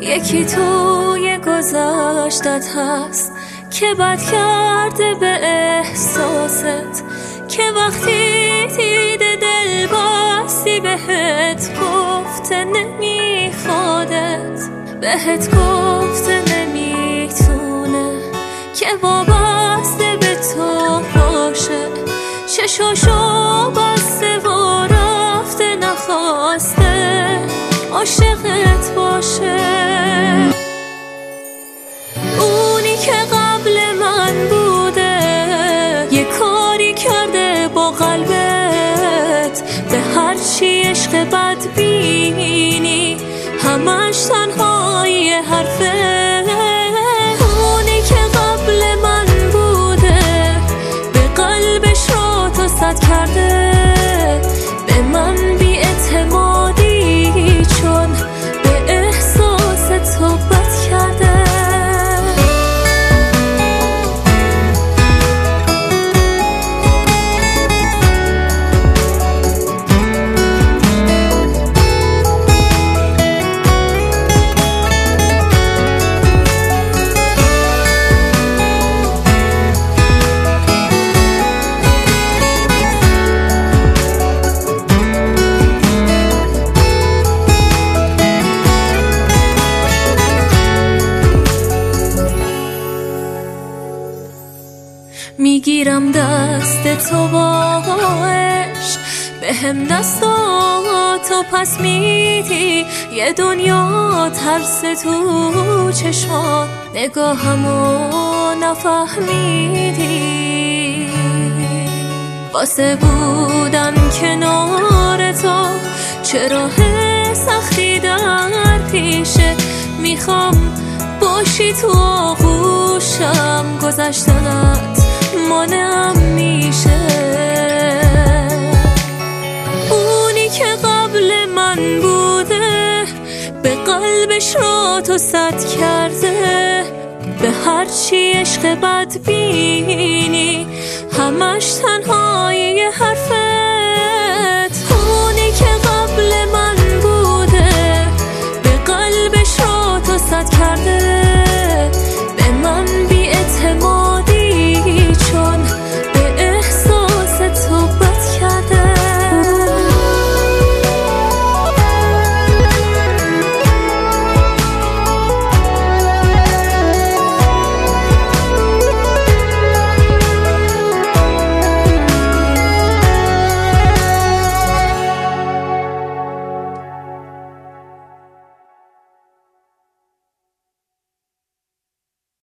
یکی توی گذشتت هست که بد کرده به احساست، که وقتی دیده دل بستی بهت گفته نمیخوادت، بهت گفته نمیتونه که وابسته به تو باشه، چشاشو بسته و رفته نخواسته عاشقت باشه. اونی که قبل من بوده یه کاری کرده با قلبت، به هرچی عشق بد بینی همش تنهایی حرفه. اونی که قبل من بوده به قلبش رو تو صد کرده، به من بی اعتمادی چون به احساس تو بد کرده. میگیرم دست تو با عشق، به هم دستاتو پس میدی، یه دنیا ترس تو چشمان، نگاهمو نفهمیدی. واسه بودن کنار تو چرا سختی در پیشه، میخوام باشی تو آغوشم، گذشتنت مانم میشه. اونی که قبل من بوده به قلبش رو تو صد کرده، به هرچی عشق بد بینی همش تنهایی حرفه.